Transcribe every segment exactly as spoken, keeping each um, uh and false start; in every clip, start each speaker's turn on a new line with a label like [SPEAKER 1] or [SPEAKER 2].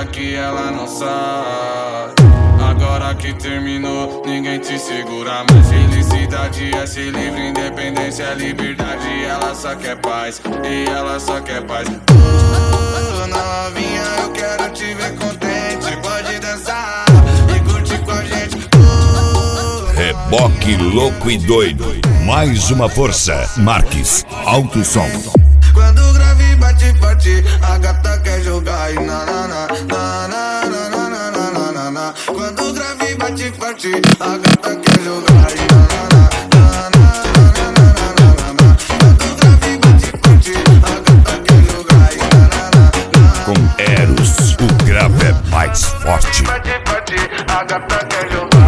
[SPEAKER 1] dia que ela não sai. Agora que terminou, ninguém te segura mais. Felicidade é ser livre, independência é liberdade. Ela só quer paz, e ela só quer paz. Oh, novinha, eu quero te ver contente. Pode dançar e curtir com a gente. Oh,
[SPEAKER 2] Reboque louco e doido. Mais uma força. Marques, alto som.
[SPEAKER 1] quando o grave bate forte, a gata quer jogar e na na na na na na na na na na na. Quando o grave bate forte, a gata quer jogar e na na na na na na na na na. Quando o grave bate forte, a gata quer jogar e na na na na.
[SPEAKER 2] Com Eros, o grave é mais forte.
[SPEAKER 1] Bate forte, a gata quer jogar.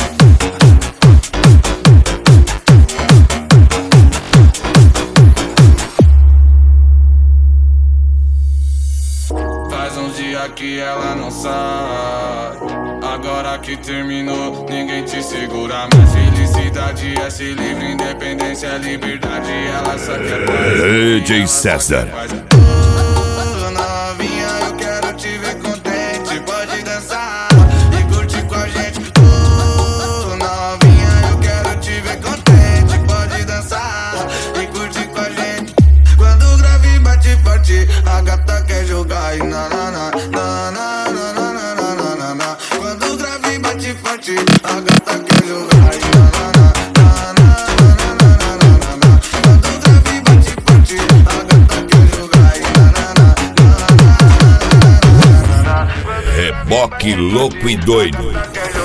[SPEAKER 1] Faz uns dias que ela não sai. Agora que terminou, ninguém te segura mais. Felicidade é ser livre, independência é liberdade. Ela só quer paz.
[SPEAKER 2] D J César.
[SPEAKER 1] Oh, novinha, eu quero te ver contente. Pode dançar e curtir com a gente. Oh, novinha, eu quero te ver contente. Pode dançar e curtir com a gente. Quando o grave bate forte, a gata quer jogar e na na na na na na na na na na na. Quando o grave bate forte, a gata quer jogar e na na na na na na na na na. Quando o grave bate forte, a gata quer jogar e na na na na na na na.
[SPEAKER 2] Reboque louco e doido.